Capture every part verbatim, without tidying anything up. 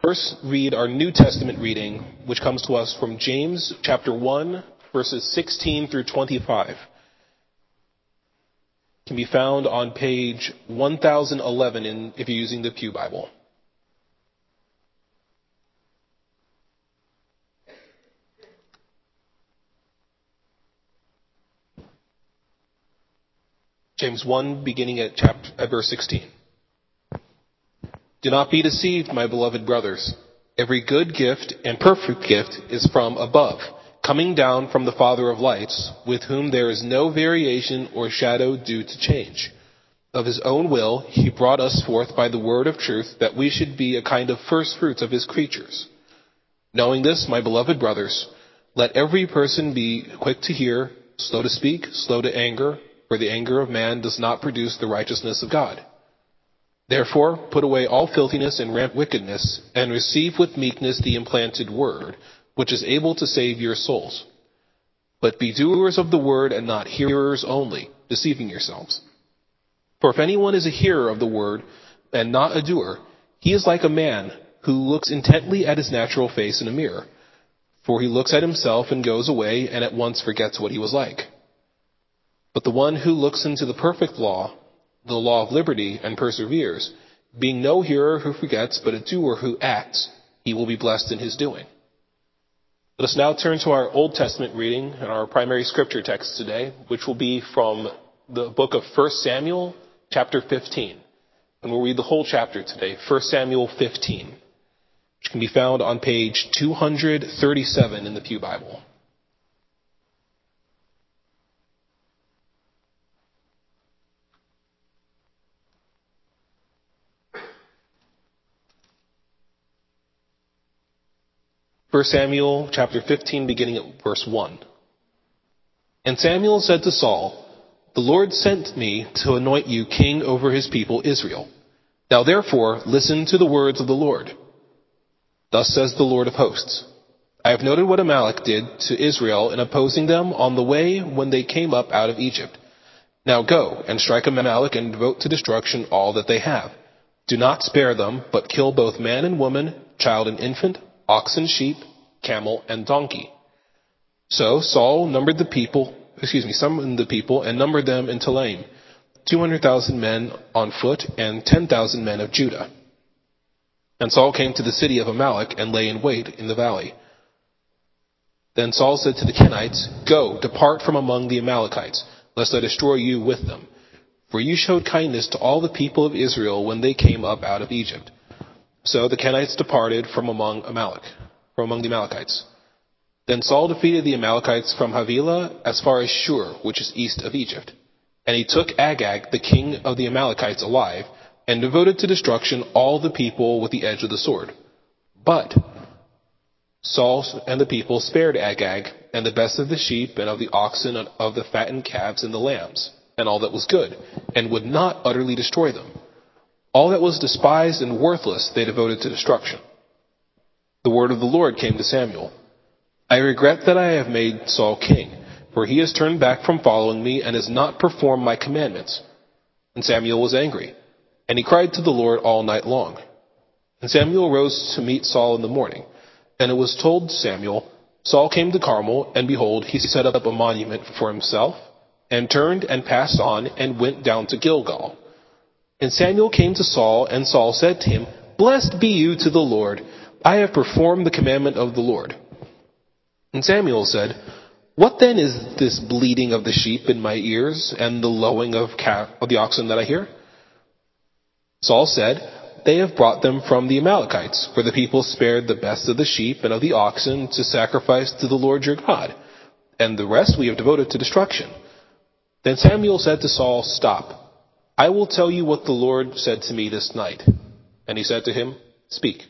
first read our New Testament reading, which comes to us from James chapter one, verses sixteen through twenty-five. It can be found on page one thousand eleven in, if you're using the Pew Bible. James one, beginning at chapter at verse sixteen. Do not be deceived, my beloved brothers. Every good gift and perfect gift is from above, coming down from the Father of lights, with whom there is no variation or shadow due to change. Of his own will, he brought us forth by the word of truth, that we should be a kind of first fruits of his creatures. Knowing this, my beloved brothers, let every person be quick to hear, slow to speak, slow to anger, for the anger of man does not produce the righteousness of God. Therefore, put away all filthiness and rampant wickedness, and receive with meekness the implanted word, which is able to save your souls. But be doers of the word and not hearers only, deceiving yourselves. For if anyone is a hearer of the word and not a doer, he is like a man who looks intently at his natural face in a mirror. For he looks at himself and goes away and at once forgets what he was like. But the one who looks into the perfect law, the law of liberty, and perseveres, being no hearer who forgets, but a doer who acts, he will be blessed in his doing. Let us now turn to our Old Testament reading and our primary scripture text today, which will be from the book of First Samuel, chapter fifteen. And we'll read the whole chapter today, First Samuel fifteen, which can be found on page two hundred thirty-seven in the Pew Bible. First Samuel chapter fifteen, beginning at verse one. And Samuel said to Saul, the Lord sent me to anoint you king over his people Israel. Now therefore listen to the words of the Lord. Thus says the Lord of hosts, I have noted what Amalek did to Israel in opposing them on the way when they came up out of Egypt. Now go and strike Amalek and devote to destruction all that they have. Do not spare them, but kill both man and woman, child and infant, ox and sheep, camel and donkey. So Saul numbered the people, excuse me, summoned the people and numbered them in Telaim, two hundred thousand men on foot and ten thousand men of Judah. And Saul came to the city of Amalek and lay in wait in the valley. Then Saul said to the Kenites, go, depart from among the Amalekites, lest I destroy you with them. For you showed kindness to all the people of Israel when they came up out of Egypt. So the Kenites departed from among Amalek, from among the Amalekites. Then Saul defeated the Amalekites from Havilah as far as Shur, which is east of Egypt. And he took Agag, the king of the Amalekites, alive, and devoted to destruction all the people with the edge of the sword. But Saul and the people spared Agag, and the best of the sheep, and of the oxen, and of the fattened calves and the lambs, and all that was good, and would not utterly destroy them. All that was despised and worthless they devoted to destruction. The word of the Lord came to Samuel. I regret that I have made Saul king, for he has turned back from following me and has not performed my commandments. And Samuel was angry, and he cried to the Lord all night long. And Samuel rose to meet Saul in the morning. And it was told Samuel, Saul came to Carmel, and behold, he set up a monument for himself, and turned and passed on, and went down to Gilgal. And Samuel came to Saul, and Saul said to him, Blessed be you to the Lord. I have performed the commandment of the Lord. And Samuel said, What then is this bleating of the sheep in my ears, and the lowing of, calf, of the oxen that I hear? Saul said, They have brought them from the Amalekites, for the people spared the best of the sheep and of the oxen to sacrifice to the Lord your God, and the rest we have devoted to destruction. Then Samuel said to Saul, Stop. I will tell you what the Lord said to me this night. And he said to him, Speak.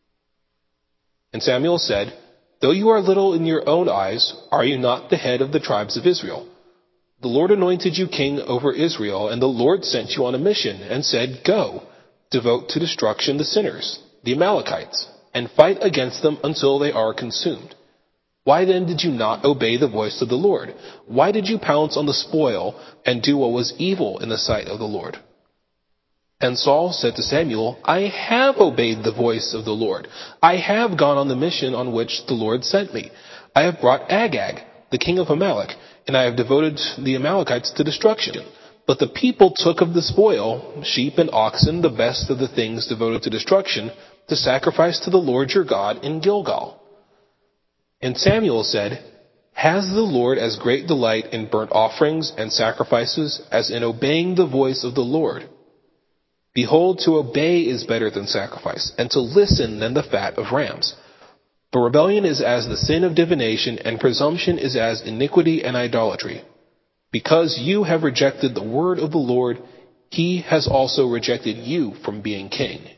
And Samuel said, Though you are little in your own eyes, are you not the head of the tribes of Israel? The Lord anointed you king over Israel, and the Lord sent you on a mission, and said, Go, devote to destruction the sinners, the Amalekites, and fight against them until they are consumed. Why then did you not obey the voice of the Lord? Why did you pounce on the spoil and do what was evil in the sight of the Lord? And Saul said to Samuel, I have obeyed the voice of the Lord. I have gone on the mission on which the Lord sent me. I have brought Agag, the king of Amalek, and I have devoted the Amalekites to destruction. But the people took of the spoil, sheep and oxen, the best of the things devoted to destruction, to sacrifice to the Lord your God in Gilgal. And Samuel said, Has the Lord as great delight in burnt offerings and sacrifices as in obeying the voice of the Lord? Behold, to obey is better than sacrifice, and to listen than the fat of rams. But rebellion is as the sin of divination, and presumption is as iniquity and idolatry. Because you have rejected the word of the Lord, he has also rejected you from being king.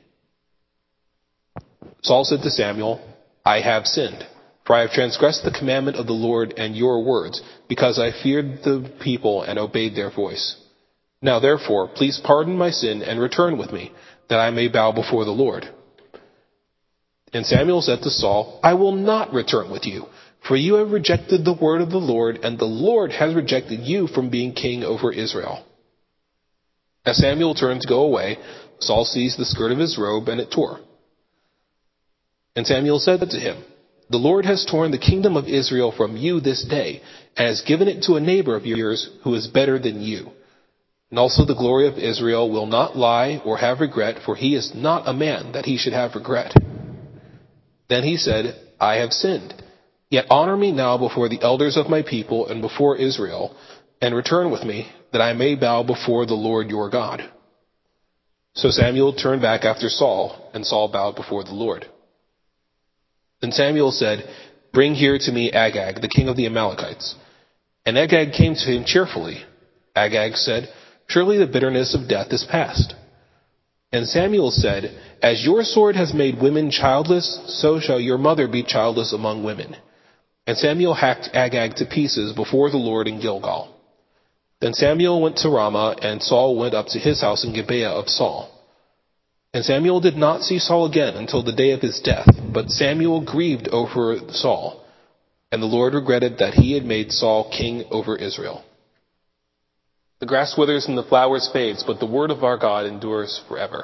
Saul said to Samuel, I have sinned, for I have transgressed the commandment of the Lord and your words, because I feared the people and obeyed their voice. Now therefore, please pardon my sin and return with me, that I may bow before the Lord. And Samuel said to Saul, I will not return with you, for you have rejected the word of the Lord, and the Lord has rejected you from being king over Israel. As Samuel turned to go away, Saul seized the skirt of his robe, and it tore. And Samuel said to him, The Lord has torn the kingdom of Israel from you this day, and has given it to a neighbor of yours who is better than you. And also the glory of Israel will not lie or have regret, for he is not a man that he should have regret. Then he said, I have sinned. Yet honor me now before the elders of my people and before Israel, and return with me, that I may bow before the Lord your God. So Samuel turned back after Saul, and Saul bowed before the Lord. Then Samuel said, Bring here to me Agag, the king of the Amalekites. And Agag came to him cheerfully. Agag said, Surely the bitterness of death is past. And Samuel said, As your sword has made women childless, so shall your mother be childless among women. And Samuel hacked Agag to pieces before the Lord in Gilgal. Then Samuel went to Ramah, and Saul went up to his house in Gibeah of Saul. And Samuel did not see Saul again until the day of his death, but Samuel grieved over Saul, and the Lord regretted that he had made Saul king over Israel. The grass withers and the flowers fades, but the word of our God endures forever.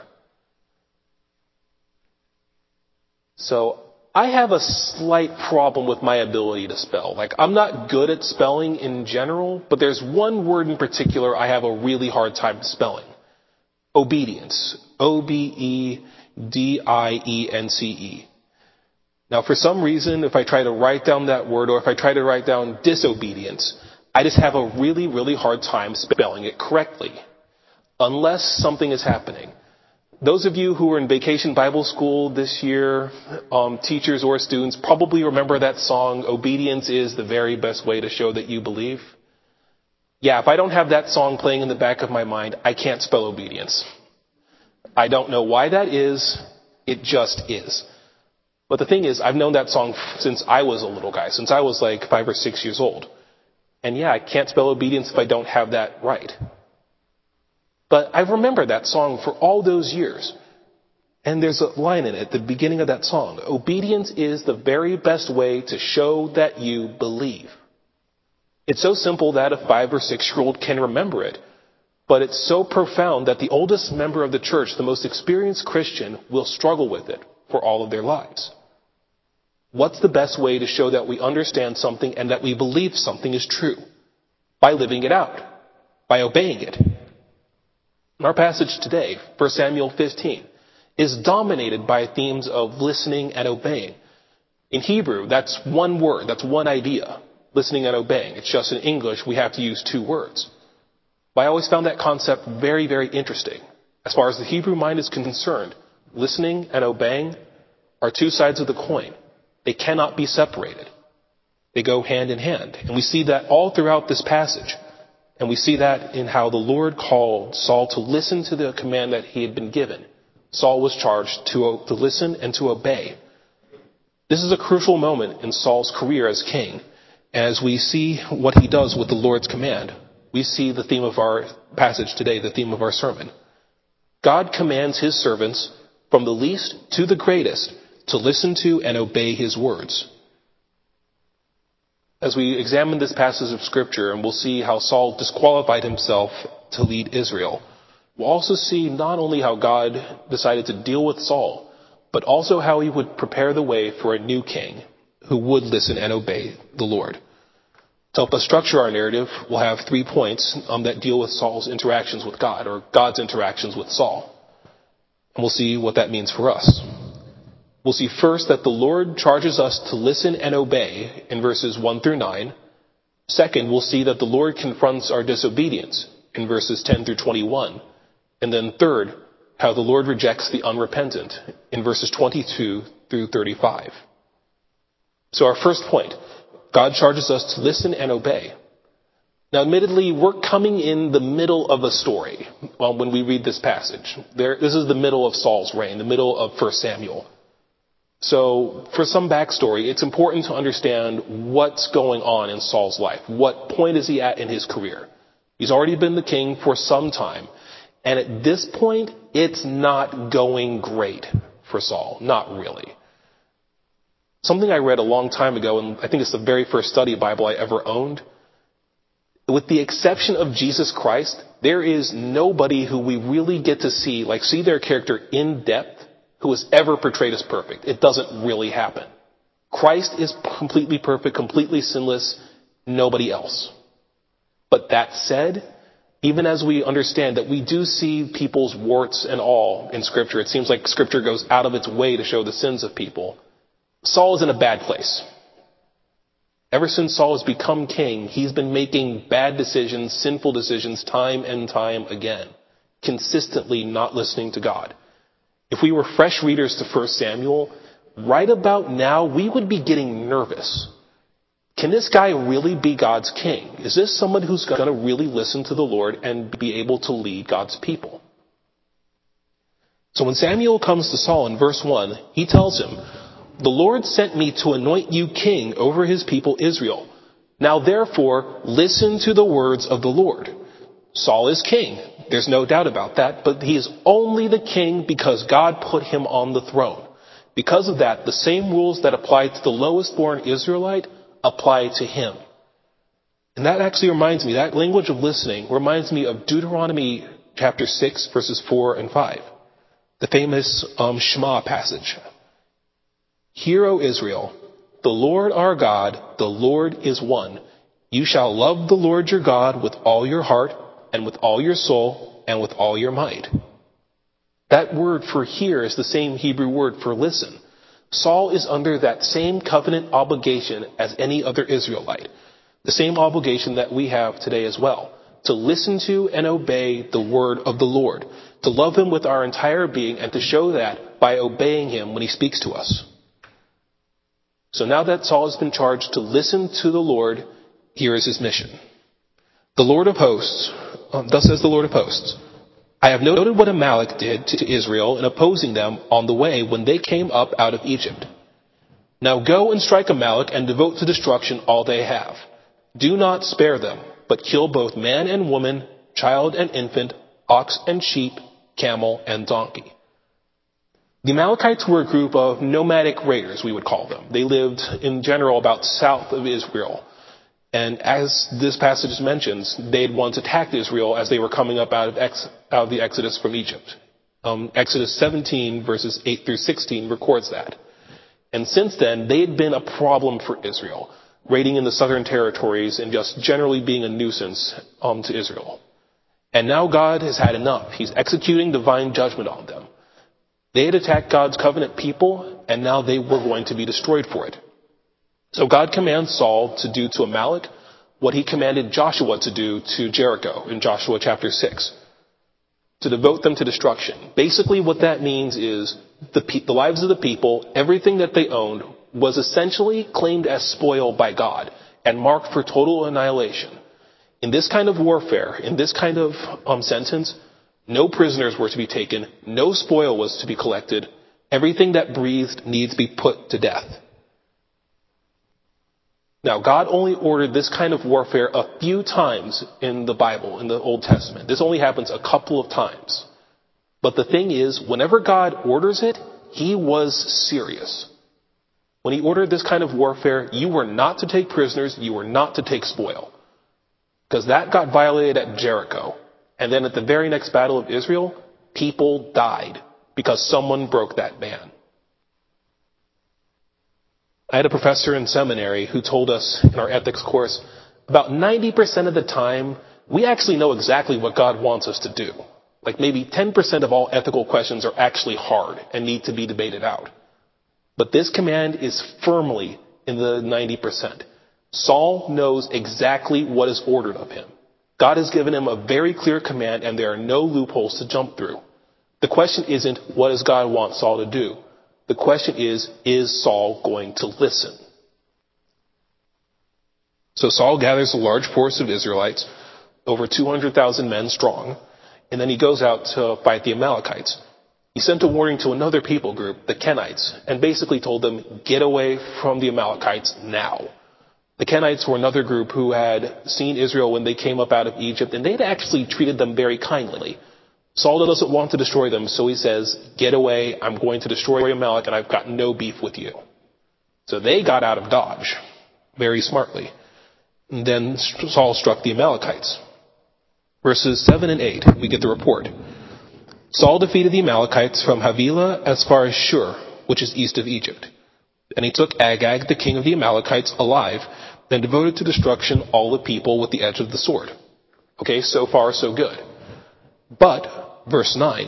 So, I have a slight problem with my ability to spell. Like, I'm not good at spelling in general, but there's one word in particular I have a really hard time spelling. Obedience. O B E D I E N C E. Now, for some reason, if I try to write down that word, or if I try to write down disobedience, I just have a really, really hard time spelling it correctly, unless something is happening. Those of you who were in Vacation Bible School this year, um, teachers or students, probably remember that song, Obedience is the very best way to show that you believe. Yeah, if I don't have that song playing in the back of my mind, I can't spell obedience. I don't know why that is. It just is. But the thing is, I've known that song since I was a little guy, since I was like five or six years old. And yeah, I can't spell obedience if I don't have that right. But I remember that song for all those years. And there's a line in it at the beginning of that song. Obedience is the very best way to show that you believe. It's so simple that a five or six year old can remember it. But it's so profound that the oldest member of the church, the most experienced Christian, will struggle with it for all of their lives. What's the best way to show that we understand something and that we believe something is true? By living it out. By obeying it. Our passage today, First Samuel fifteen, is dominated by themes of listening and obeying. In Hebrew, that's one word, that's one idea, listening and obeying. It's just in English we have to use two words. But I always found that concept very, very interesting. As far as the Hebrew mind is concerned, listening and obeying are two sides of the coin. They cannot be separated. They go hand in hand. And we see that all throughout this passage. And we see that in how the Lord called Saul to listen to the command that he had been given. Saul was charged to, to listen and to obey. This is a crucial moment in Saul's career as king. As we see what he does with the Lord's command, we see the theme of our passage today, the theme of our sermon. God commands his servants, from the least to the greatest, to listen to and obey his words. As we examine this passage of Scripture, and we'll see how Saul disqualified himself to lead Israel, we'll also see not only how God decided to deal with Saul, but also how he would prepare the way for a new king who would listen and obey the Lord. To help us structure our narrative, we'll have three points um, that deal with Saul's interactions with God, or God's interactions with Saul. And we'll see what that means for us. We'll see first that the Lord charges us to listen and obey in verses one through nine. Second, we'll see that the Lord confronts our disobedience in verses ten through twenty-one. And then third, how the Lord rejects the unrepentant in verses twenty-two through thirty-five. So our first point, God charges us to listen and obey. Now, admittedly, we're coming in the middle of a story well, when we read this passage. There, this is the middle of Saul's reign, the middle of First Samuel. So, for some backstory, it's important to understand what's going on in Saul's life. What point is he at in his career? He's already been the king for some time. And at this point, it's not going great for Saul. Not really. Something I read a long time ago, and I think it's the very first study Bible I ever owned. With the exception of Jesus Christ, there is nobody who we really get to see, like see their character in depth, who is ever portrayed as perfect. It doesn't really happen. Christ is completely perfect, completely sinless, nobody else. But that said, even as we understand that we do see people's warts and all in Scripture, it seems like Scripture goes out of its way to show the sins of people. Saul is in a bad place. Ever since Saul has become king, he's been making bad decisions, sinful decisions, time and time again, consistently not listening to God. If we were fresh readers to First Samuel, right about now, we would be getting nervous. Can this guy really be God's king? Is this someone who's going to really listen to the Lord and be able to lead God's people? So when Samuel comes to Saul in verse one, he tells him, "The Lord sent me to anoint you king over his people Israel. Now therefore, listen to the words of the Lord." Saul is king. There's no doubt about that, but he is only the king because God put him on the throne. Because of that, the same rules that apply to the lowest born Israelite apply to him. And that actually reminds me, that language of listening reminds me of Deuteronomy chapter six, verses four and five. The famous um, Shema passage. "Hear, O Israel, the Lord our God, the Lord is one. You shall love the Lord your God with all your heart and with all your soul and with all your might." That word for hear is the same Hebrew word for listen. Saul is under that same covenant obligation as any other Israelite. The same obligation that we have today as well. To listen to and obey the word of the Lord. To love him with our entire being and to show that by obeying him when he speaks to us. So now that Saul has been charged to listen to the Lord, here is his mission. The Lord of hosts, um, thus says the Lord of hosts, "I have noted what Amalek did to Israel in opposing them on the way when they came up out of Egypt. Now go and strike Amalek and devote to destruction all they have. Do not spare them, but kill both man and woman, child and infant, ox and sheep, camel and donkey." The Amalekites were a group of nomadic raiders, we would call them. They lived in general about south of Israel. And as this passage mentions, they had once attacked Israel as they were coming up out of, ex- out of the Exodus from Egypt. Um, Exodus seventeen, verses eight through sixteen records that. And since then, they had been a problem for Israel, raiding in the southern territories and just generally being a nuisance um, to Israel. And now God has had enough. He's executing divine judgment on them. They had attacked God's covenant people, and now they were going to be destroyed for it. So God commands Saul to do to Amalek what he commanded Joshua to do to Jericho in Joshua chapter six. To devote them to destruction. Basically what that means is the, pe- the lives of the people, everything that they owned, was essentially claimed as spoil by God and marked for total annihilation. In this kind of warfare, in this kind of um, sentence, no prisoners were to be taken. No spoil was to be collected. Everything that breathed needs to be put to death. Now, God only ordered this kind of warfare a few times in the Bible, in the Old Testament. This only happens a couple of times. But the thing is, whenever God orders it, he was serious. When he ordered this kind of warfare, you were not to take prisoners, you were not to take spoil. Because that got violated at Jericho. And then at the very next battle of Israel, people died because someone broke that ban. I had a professor in seminary who told us in our ethics course, about ninety percent of the time, we actually know exactly what God wants us to do. Like maybe ten percent of all ethical questions are actually hard and need to be debated out. But this command is firmly in the ninety percent. Saul knows exactly what is ordered of him. God has given him a very clear command and there are no loopholes to jump through. The question isn't, what does God want Saul to do? The question is, is Saul going to listen? So Saul gathers a large force of Israelites, over two hundred thousand men strong, and then he goes out to fight the Amalekites. He sent a warning to another people group, the Kenites, and basically told them, get away from the Amalekites now. The Kenites were another group who had seen Israel when they came up out of Egypt, and they'd actually treated them very kindly. Saul doesn't want to destroy them, so he says, get away, I'm going to destroy Amalek, and I've got no beef with you. So they got out of Dodge, very smartly. And then Saul struck the Amalekites. Verses seven and eight, we get the report. Saul defeated the Amalekites from Havilah as far as Shur, which is east of Egypt. And he took Agag, the king of the Amalekites, alive, and devoted to destruction all the people with the edge of the sword. Okay, so far so good. But, verse nine,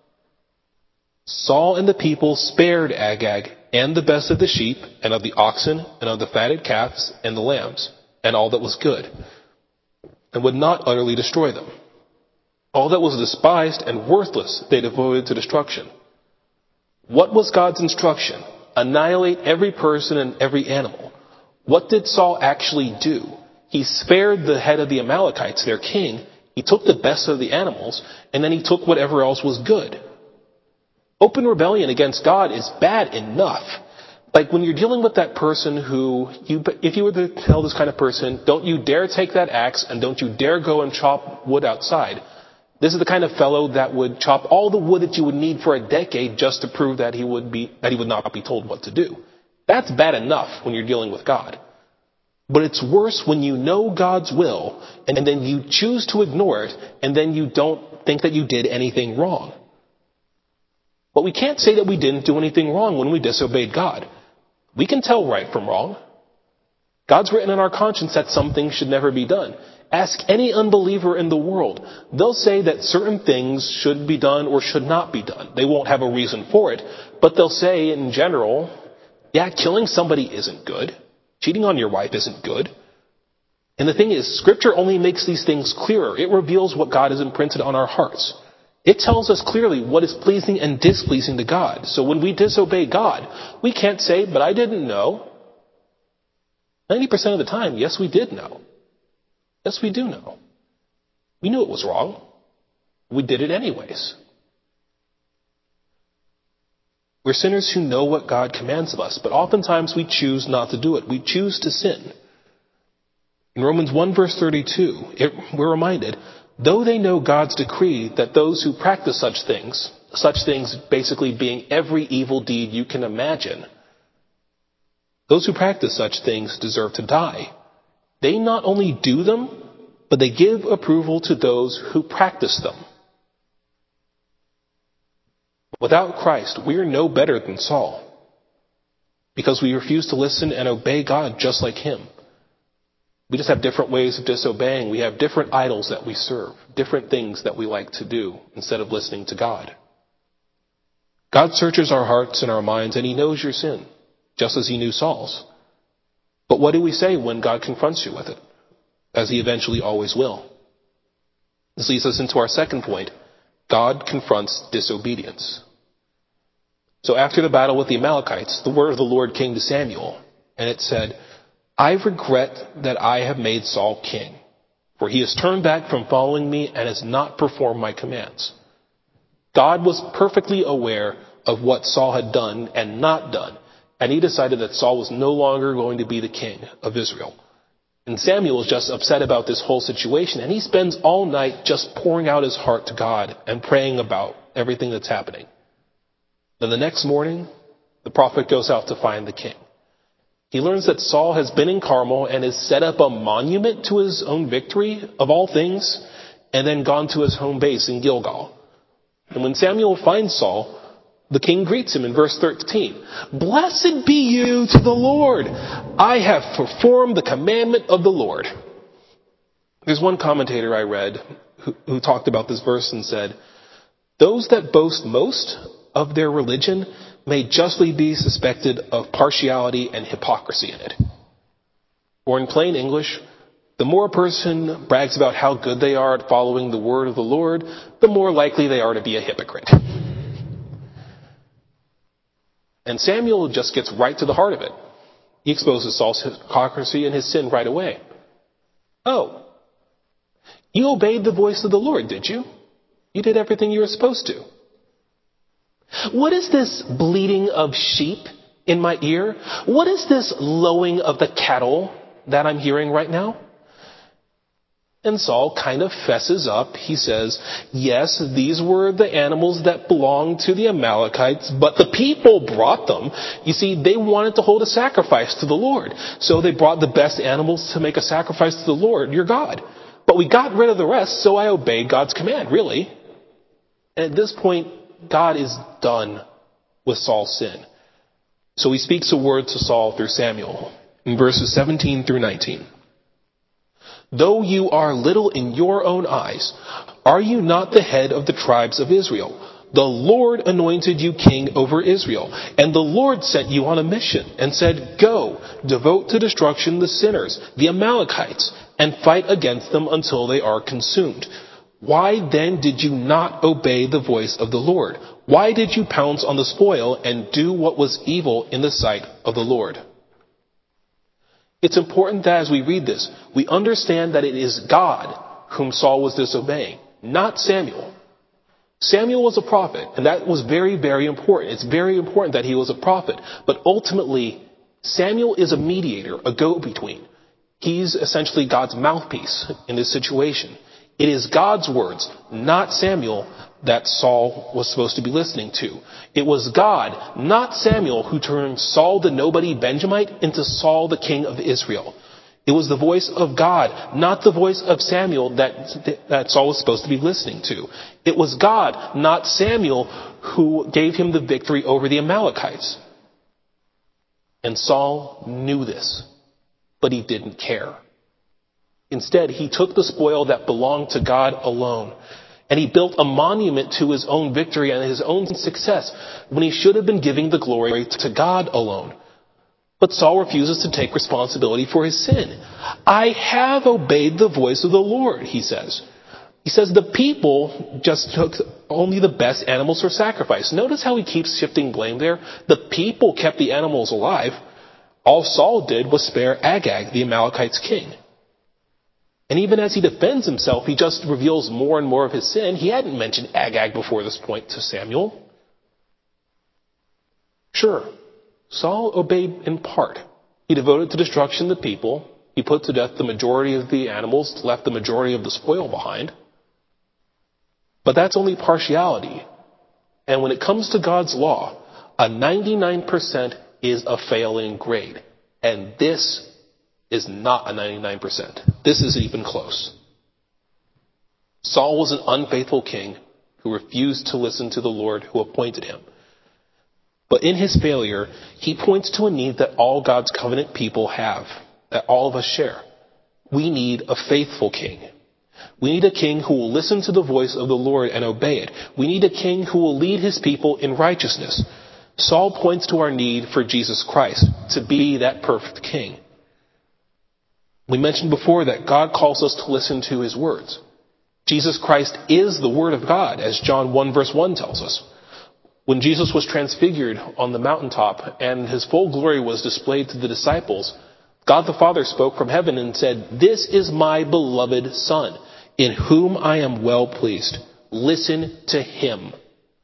Saul and the people spared Agag and the best of the sheep and of the oxen and of the fatted calves and the lambs and all that was good, and would not utterly destroy them. All that was despised and worthless they devoted to destruction. What was God's instruction? Annihilate every person and every animal. What did Saul actually do? He spared the head of the Amalekites, their king. He took the best of the animals, and then he took whatever else was good. Open rebellion against God is bad enough. Like when you're dealing with that person who, you, if you were to tell this kind of person, don't you dare take that axe and don't you dare go and chop wood outside. This is the kind of fellow that would chop all the wood that you would need for a decade just to prove that he would be, that he would not be told what to do. That's bad enough when you're dealing with God. But it's worse when you know God's will and then you choose to ignore it and then you don't think that you did anything wrong. But we can't say that we didn't do anything wrong when we disobeyed God. We can tell right from wrong. God's written in our conscience that some things should never be done. Ask any unbeliever in the world. They'll say that certain things should be done or should not be done. They won't have a reason for it, but they'll say in general, yeah, killing somebody isn't good. Cheating on your wife isn't good. And the thing is, Scripture only makes these things clearer. It reveals what God has imprinted on our hearts. It tells us clearly what is pleasing and displeasing to God. So when we disobey God, we can't say, but I didn't know. ninety percent of the time, yes, we did know. Yes, we do know. We knew it was wrong. We did it anyways. We're sinners who know what God commands of us, but oftentimes we choose not to do it. We choose to sin. In Romans one verse thirty-two, it, we're reminded, though they know God's decree that those who practice such things, such things basically being every evil deed you can imagine, those who practice such things deserve to die. They not only do them, but they give approval to those who practice them. Without Christ, we are no better than Saul, because we refuse to listen and obey God just like him. We just have different ways of disobeying. We have different idols that we serve, different things that we like to do instead of listening to God. God searches our hearts and our minds, and he knows your sin, just as he knew Saul's. But what do we say when God confronts you with it? As he eventually always will. This leads us into our second point. God confronts disobedience. So after the battle with the Amalekites, the word of the Lord came to Samuel, and it said, I regret that I have made Saul king, for he has turned back from following me and has not performed my commands. God was perfectly aware of what Saul had done and not done, and he decided that Saul was no longer going to be the king of Israel. And Samuel is just upset about this whole situation, and he spends all night just pouring out his heart to God and praying about everything that's happening. Then the next morning, the prophet goes out to find the king. He learns that Saul has been in Carmel and has set up a monument to his own victory, of all things. and then gone to his home base in Gilgal. And when Samuel finds Saul, the king greets him in verse thirteen. Blessed be you to the Lord. I have performed the commandment of the Lord. There's one commentator I read who, who talked about this verse and said, those that boast most of their religion may justly be suspected of partiality and hypocrisy in it. Or in plain English, the more a person brags about how good they are at following the word of the Lord, the more likely they are to be a hypocrite. And Samuel just gets right to the heart of it. He exposes Saul's hypocrisy and his sin right away. Oh, you obeyed the voice of the Lord, did you? You did everything you were supposed to. What is this bleating of sheep in my ear? What is this lowing of the cattle that I'm hearing right now? And Saul kind of fesses up. He says, yes, these were the animals that belonged to the Amalekites, but the people brought them. You see, they wanted to hold a sacrifice to the Lord. So they brought the best animals to make a sacrifice to the Lord, your God. But we got rid of the rest, so I obeyed God's command, really. And at this point, God is done with Saul's sin. So he speaks a word to Saul through Samuel in verses seventeen through nineteen. Though you are little in your own eyes, are you not the head of the tribes of Israel? The Lord anointed you king over Israel, and the Lord sent you on a mission and said, go, devote to destruction the sinners, the Amalekites, and fight against them until they are consumed. Why then did you not obey the voice of the Lord? Why did you pounce on the spoil and do what was evil in the sight of the Lord? It's important that as we read this, we understand that it is God whom Saul was disobeying, not Samuel. Samuel was a prophet, and that was very, very important. It's very important that he was a prophet. But ultimately, Samuel is a mediator, a go-between. He's essentially God's mouthpiece in this situation. It is God's words, not Samuel, that Saul was supposed to be listening to. It was God, not Samuel, who turned Saul the nobody Benjamite into Saul the king of Israel. It was the voice of God, not the voice of Samuel, that, that Saul was supposed to be listening to. It was God, not Samuel, who gave him the victory over the Amalekites. And Saul knew this, but he didn't care. Instead, he took the spoil that belonged to God alone, and he built a monument to his own victory and his own success when he should have been giving the glory to God alone. But Saul refuses to take responsibility for his sin. I have obeyed the voice of the Lord, he says. He says the people just took only the best animals for sacrifice. Notice how he keeps shifting blame there. The people kept the animals alive. All Saul did was spare Agag, the Amalekites' king. And even as he defends himself, he just reveals more and more of his sin. He hadn't mentioned Agag before this point to Samuel. Sure, Saul obeyed in part. He devoted to destruction the people. He put to death the majority of the animals, left the majority of the spoil behind. But that's only partiality. And when it comes to God's law, a ninety-nine percent is a failing grade. And this is not a ninety-nine percent. This isn't even close. Saul was an unfaithful king who refused to listen to the Lord who appointed him. But in his failure, he points to a need that all God's covenant people have, that all of us share. We need a faithful king. We need a king who will listen to the voice of the Lord and obey it. We need a king who will lead his people in righteousness. Saul points to our need for Jesus Christ to be that perfect king. We mentioned before that God calls us to listen to his words. Jesus Christ is the word of God, as John one verse one tells us. When Jesus was transfigured on the mountaintop and his full glory was displayed to the disciples, God the Father spoke from heaven and said, "This is my beloved Son, in whom I am well pleased. Listen to him."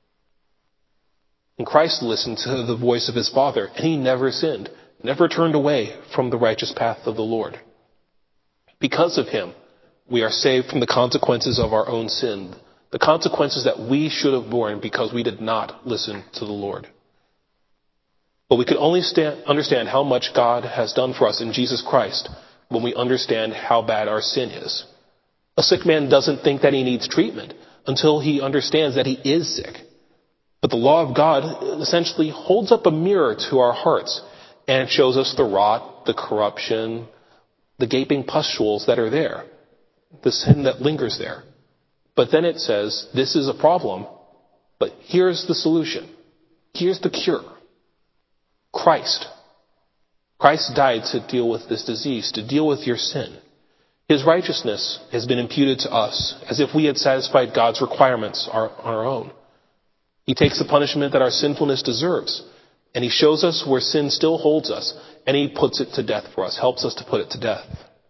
And Christ listened to the voice of his Father, and he never sinned, never turned away from the righteous path of the Lord. Because of him, we are saved from the consequences of our own sin, the consequences that we should have borne because we did not listen to the Lord. But we can only stand, understand how much God has done for us in Jesus Christ when we understand how bad our sin is. A sick man doesn't think that he needs treatment until he understands that he is sick. But the law of God essentially holds up a mirror to our hearts, and it shows us the rot, the corruption, the gaping pustules that are there, the sin that lingers there. But then it says, this is a problem, but here's the solution. Here's the cure. Christ. Christ died to deal with this disease, to deal with your sin. His righteousness has been imputed to us as if we had satisfied God's requirements on our own. He takes the punishment that our sinfulness deserves, and he shows us where sin still holds us, and he puts it to death for us, helps us to put it to death.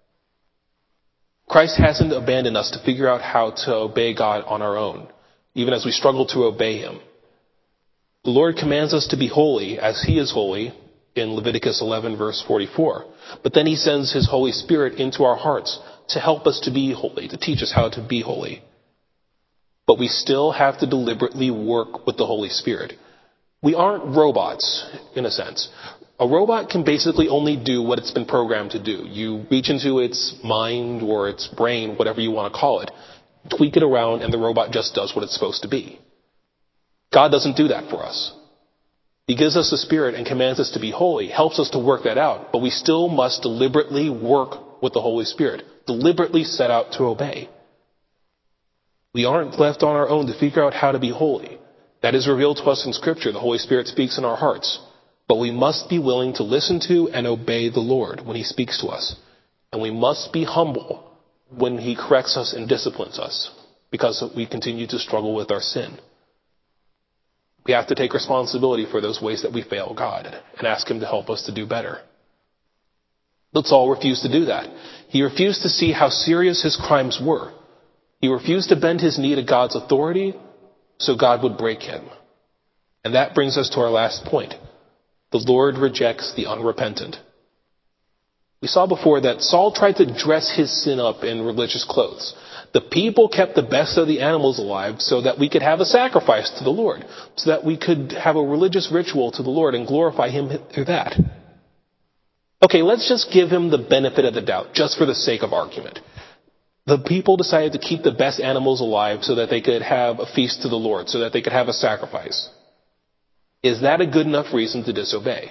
Christ hasn't abandoned us to figure out how to obey God on our own, even as we struggle to obey him. The Lord commands us to be holy as he is holy in Leviticus eleven verse forty-four. But then he sends his Holy Spirit into our hearts to help us to be holy, to teach us how to be holy. But we still have to deliberately work with the Holy Spirit. We aren't robots, in a sense. A robot can basically only do what it's been programmed to do. You reach into its mind or its brain, whatever you want to call it, tweak it around, and the robot just does what it's supposed to be. God doesn't do that for us. He gives us the Spirit and commands us to be holy, helps us to work that out, but we still must deliberately work with the Holy Spirit, deliberately set out to obey. We aren't left on our own to figure out how to be holy. That is revealed to us in Scripture. The Holy Spirit speaks in our hearts. But we must be willing to listen to and obey the Lord when he speaks to us. And we must be humble when he corrects us and disciplines us, because we continue to struggle with our sin. We have to take responsibility for those ways that we fail God and ask him to help us to do better. But Saul refused to do that. He refused to see how serious his crimes were. He refused to bend his knee to God's authority so God would break him. And that brings us to our last point. The Lord rejects the unrepentant. We saw before that Saul tried to dress his sin up in religious clothes. The people kept the best of the animals alive so that we could have a sacrifice to the Lord, so that we could have a religious ritual to the Lord and glorify him through that. Okay, let's just give him the benefit of the doubt, just for the sake of argument. The people decided to keep the best animals alive so that they could have a feast to the Lord, so that they could have a sacrifice. Is that a good enough reason to disobey?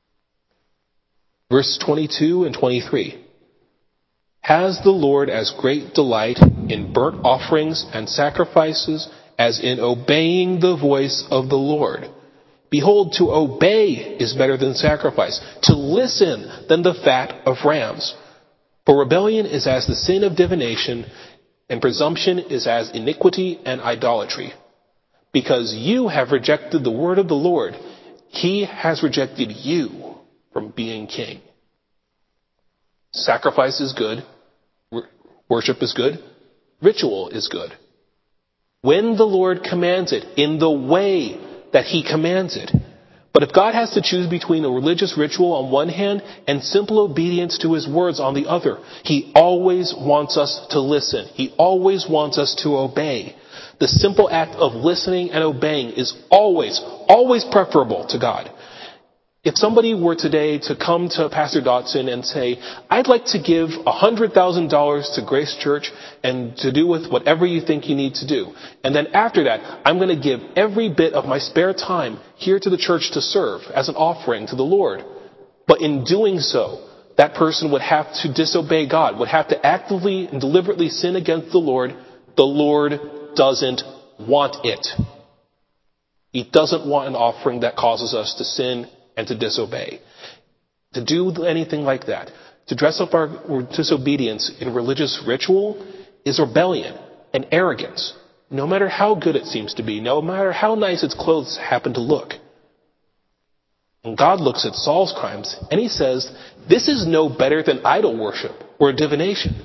Verse twenty-two and twenty-three. Has the Lord as great delight in burnt offerings and sacrifices as in obeying the voice of the Lord? Behold, to obey is better than sacrifice, to listen than the fat of rams. For rebellion is as the sin of divination, and presumption is as iniquity and idolatry. Because you have rejected the word of the Lord, he has rejected you from being king. Sacrifice is good. Worship is good. Ritual is good. When the Lord commands it, in the way that he commands it. But if God has to choose between a religious ritual on one hand and simple obedience to his words on the other, he always wants us to listen. He always wants us to obey. The simple act of listening and obeying is always, always preferable to God. If somebody were today to come to Pastor Dotson and say, I'd like to give one hundred thousand dollars to Grace Church and to do with whatever you think you need to do. And then after that, I'm going to give every bit of my spare time here to the church to serve as an offering to the Lord. But in doing so, that person would have to disobey God, would have to actively and deliberately sin against the Lord. The Lord doesn't want it. He doesn't want an offering that causes us to sin and to disobey. To do anything like that, to dress up our disobedience in religious ritual, is rebellion and arrogance. No matter how good it seems to be, no matter how nice its clothes happen to look. And God looks at Saul's crimes and he says, this is no better than idol worship or divination.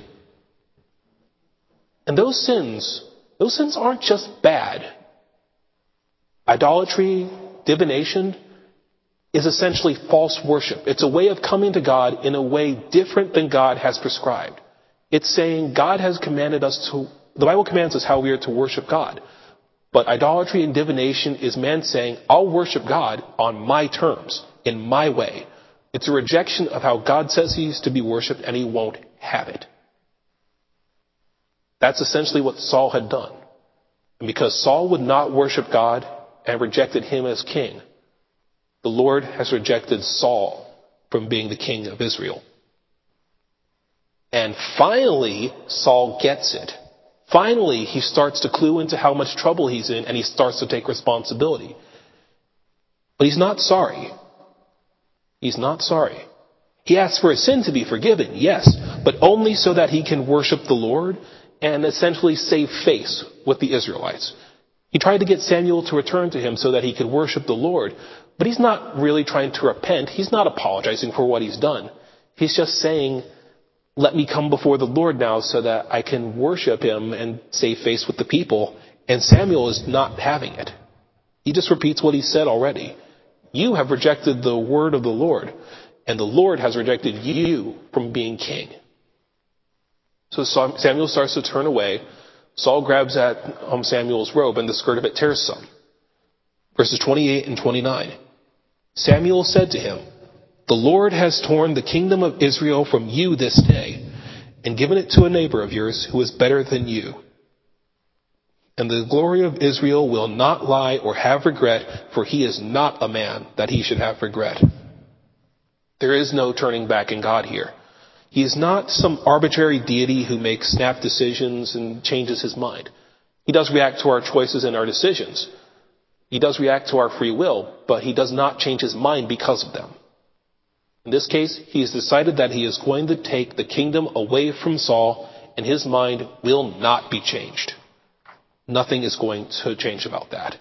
And those sins, those sins aren't just bad. Idolatry, divination, is essentially false worship. It's a way of coming to God in a way different than God has prescribed. It's saying God has commanded us to, the Bible commands us how we are to worship God. But idolatry and divination is man saying, I'll worship God on my terms, in my way. It's a rejection of how God says he's to be worshipped, and he won't have it. That's essentially what Saul had done. And because Saul would not worship God and rejected him as king, the Lord has rejected Saul from being the king of Israel. And finally, Saul gets it. Finally, he starts to clue into how much trouble he's in, and he starts to take responsibility. But he's not sorry. He's not sorry. He asks for his sin to be forgiven, yes, but only so that he can worship the Lord and essentially save face with the Israelites. He tried to get Samuel to return to him so that he could worship the Lord, but he's not really trying to repent. He's not apologizing for what he's done. He's just saying, let me come before the Lord now so that I can worship him and save face with the people. And Samuel is not having it. He just repeats what he said already. You have rejected the word of the Lord, and the Lord has rejected you from being king. So Samuel starts to turn away. Saul grabs at um, Samuel's robe, and the skirt of it tears some. Verses twenty-eight and twenty-nine. Samuel said to him, the Lord has torn the kingdom of Israel from you this day, and given it to a neighbor of yours who is better than you. And the glory of Israel will not lie or have regret, for he is not a man that he should have regret. There is no turning back in God here. He is not some arbitrary deity who makes snap decisions and changes his mind. He does react to our choices and our decisions. He does react to our free will, but he does not change his mind because of them. In this case, he has decided that he is going to take the kingdom away from Saul, and his mind will not be changed. Nothing is going to change about that.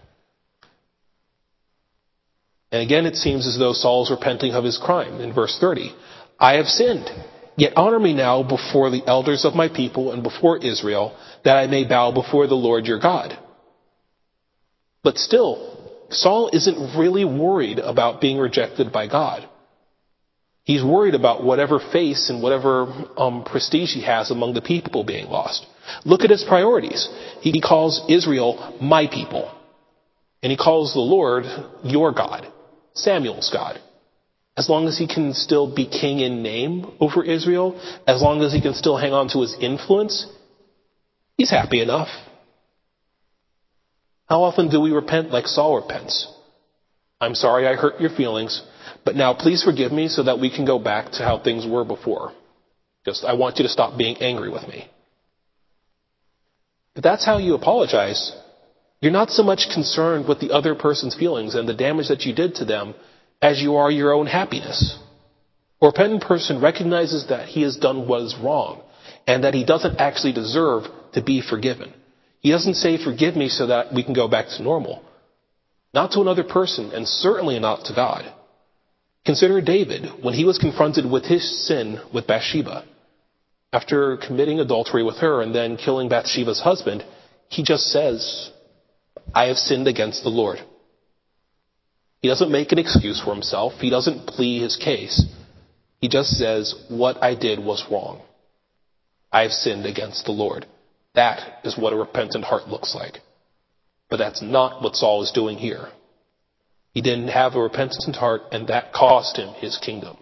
And again, it seems as though Saul is repenting of his crime. In verse thirty, I have sinned, yet honor me now before the elders of my people and before Israel, that I may bow before the Lord your God. But still, Saul isn't really worried about being rejected by God. He's worried about whatever face and whatever um, prestige he has among the people being lost. Look at his priorities. He calls Israel my people. And he calls the Lord your God, Samuel's God. As long as he can still be king in name over Israel, as long as he can still hang on to his influence, he's happy enough. How often do we repent like Saul repents? I'm sorry I hurt your feelings, but now please forgive me so that we can go back to how things were before. Just, I want you to stop being angry with me. If that's how you apologize, you're not so much concerned with the other person's feelings and the damage that you did to them as you are your own happiness. A repentant person recognizes that he has done what is wrong and that he doesn't actually deserve to be forgiven. He doesn't say, forgive me so that we can go back to normal. Not to another person, and certainly not to God. Consider David when he was confronted with his sin with Bathsheba. After committing adultery with her and then killing Bathsheba's husband, he just says, I have sinned against the Lord. He doesn't make an excuse for himself. He doesn't plead his case. He just says, what I did was wrong. I have sinned against the Lord. That is what a repentant heart looks like. But that's not what Saul is doing here. He didn't have a repentant heart, and that cost him his kingdom.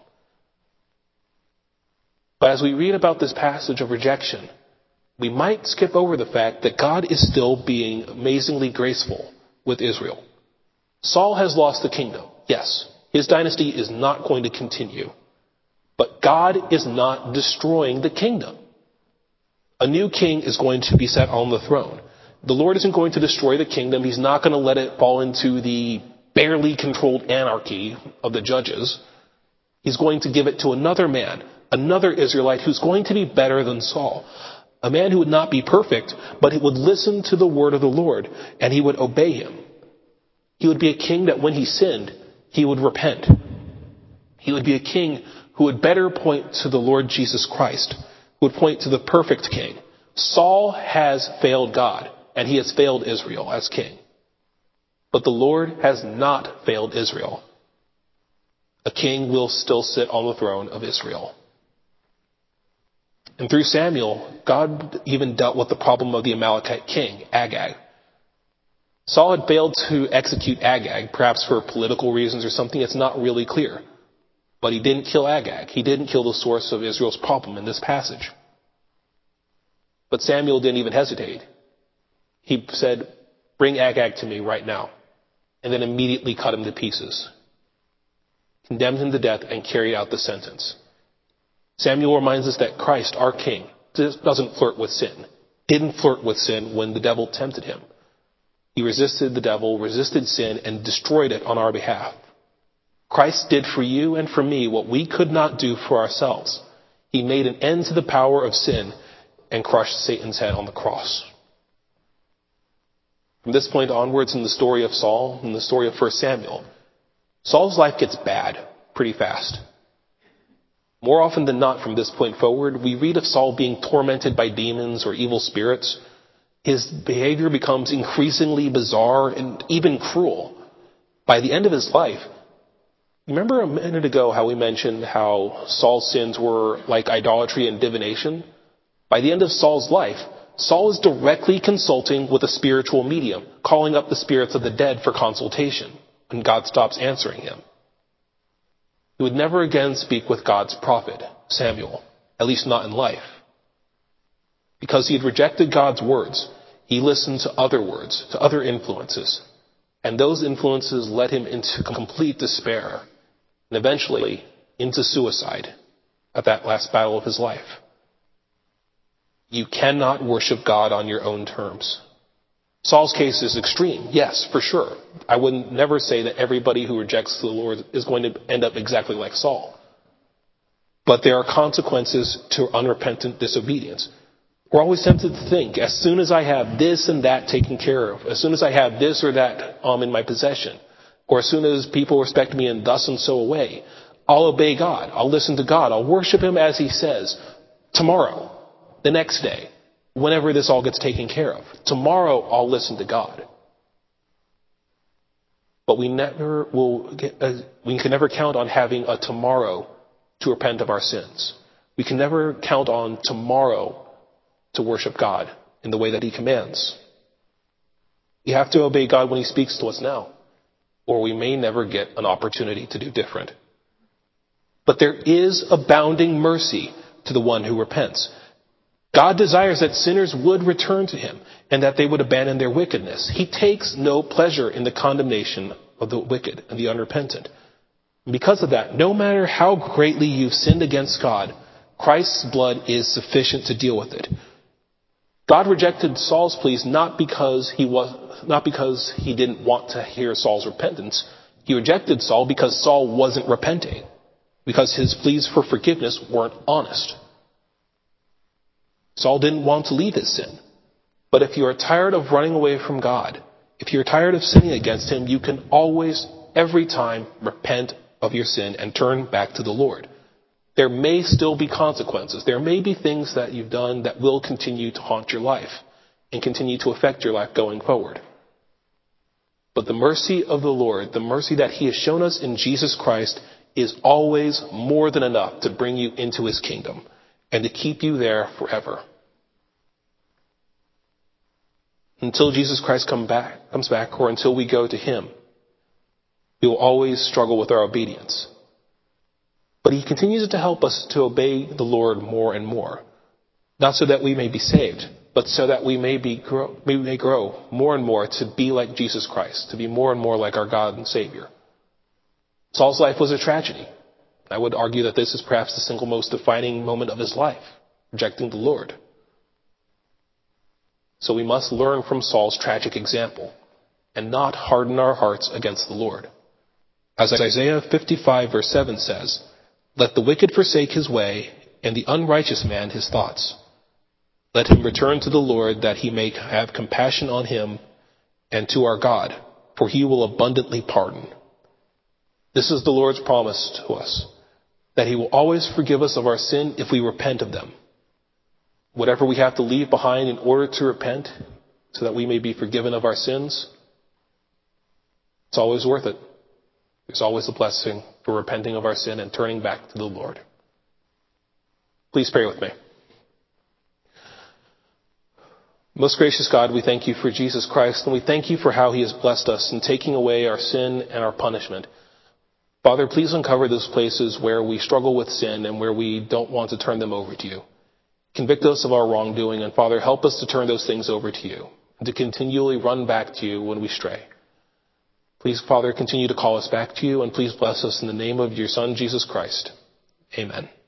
But as we read about this passage of rejection, we might skip over the fact that God is still being amazingly graceful with Israel. Saul has lost the kingdom. Yes, his dynasty is not going to continue. But God is not destroying the kingdom. A new king is going to be set on the throne. The Lord isn't going to destroy the kingdom. He's not going to let it fall into the barely controlled anarchy of the judges. He's going to give it to another man, another Israelite who's going to be better than Saul. A man who would not be perfect, but he would listen to the word of the Lord and he would obey him. He would be a king that when he sinned, he would repent. He would be a king who would better point to the Lord Jesus Christ, who would point to the perfect king. Saul has failed God, and he has failed Israel as king. But the Lord has not failed Israel. A king will still sit on the throne of Israel. And through Samuel, God even dealt with the problem of the Amalekite king, Agag. Saul had failed to execute Agag, perhaps for political reasons or something. It's not really clear. But he didn't kill Agag. He didn't kill the source of Israel's problem in this passage. But Samuel didn't even hesitate. He said, bring Agag to me right now. And then immediately cut him to pieces. Condemned him to death and carried out the sentence. Samuel reminds us that Christ, our King, doesn't flirt with sin. Didn't flirt with sin when the devil tempted him. He resisted the devil, resisted sin, and destroyed it on our behalf. Christ did for you and for me what we could not do for ourselves. He made an end to the power of sin and crushed Satan's head on the cross. From this point onwards in the story of Saul, in the story of First Samuel, Saul's life gets bad pretty fast. More often than not from this point forward, we read of Saul being tormented by demons or evil spirits. His behavior becomes increasingly bizarre and even cruel. By the end of his life, remember a minute ago how we mentioned how Saul's sins were like idolatry and divination? By the end of Saul's life, Saul is directly consulting with a spiritual medium, calling up the spirits of the dead for consultation, and God stops answering him. He would never again speak with God's prophet, Samuel, at least not in life. Because he had rejected God's words, he listened to other words, to other influences, and those influences led him into complete despair, and eventually into suicide at that last battle of his life. You cannot worship God on your own terms. Saul's case is extreme, yes, for sure. I would never say that everybody who rejects the Lord is going to end up exactly like Saul. But there are consequences to unrepentant disobedience. We're always tempted to think, as soon as I have this and that taken care of, as soon as I have this or that um, in my possession, or as soon as people respect me and thus and so away, I'll obey God. I'll listen to God. I'll worship him as he says tomorrow, the next day, whenever this all gets taken care of. Tomorrow I'll listen to God. But we never will get, uh, we can never count on having a tomorrow to repent of our sins. We can never count on tomorrow to worship God in the way that he commands. We have to obey God when he speaks to us now, or we may never get an opportunity to do different. But there is abounding mercy to the one who repents. God desires that sinners would return to him and that they would abandon their wickedness. He takes no pleasure in the condemnation of the wicked and the unrepentant. And because of that, no matter how greatly you've sinned against God, Christ's blood is sufficient to deal with it. God rejected Saul's pleas not because he was, not because he didn't want to hear Saul's repentance. He rejected Saul because Saul wasn't repenting, because his pleas for forgiveness weren't honest. Saul didn't want to leave his sin. But if you are tired of running away from God, if you're tired of sinning against him, you can always, every time, repent of your sin and turn back to the Lord. There may still be consequences. There may be things that you've done that will continue to haunt your life and continue to affect your life going forward. But the mercy of the Lord, the mercy that he has shown us in Jesus Christ, is always more than enough to bring you into his kingdom and to keep you there forever. Until Jesus Christ come back, comes back, or until we go to him, we will always struggle with our obedience. But he continues to help us to obey the Lord more and more. Not so that we may be saved, but so that we may be grow, we may grow more and more to be like Jesus Christ, to be more and more like our God and Savior. Saul's life was a tragedy. I would argue that this is perhaps the single most defining moment of his life, rejecting the Lord. So we must learn from Saul's tragic example and not harden our hearts against the Lord. As Isaiah fifty-five verse seven says, "Let the wicked forsake his way, and the unrighteous man his thoughts. Let him return to the Lord, that he may have compassion on him, and to our God, for he will abundantly pardon." This is the Lord's promise to us, that he will always forgive us of our sin if we repent of them. Whatever we have to leave behind in order to repent, so that we may be forgiven of our sins, it's always worth it. There's always a blessing for repenting of our sin and turning back to the Lord. Please pray with me. Most gracious God, we thank you for Jesus Christ, and we thank you for how he has blessed us in taking away our sin and our punishment. Father, please uncover those places where we struggle with sin and where we don't want to turn them over to you. Convict us of our wrongdoing, and Father, help us to turn those things over to you and to continually run back to you when we stray. Please, Father, continue to call us back to you, and please bless us in the name of your Son, Jesus Christ. Amen.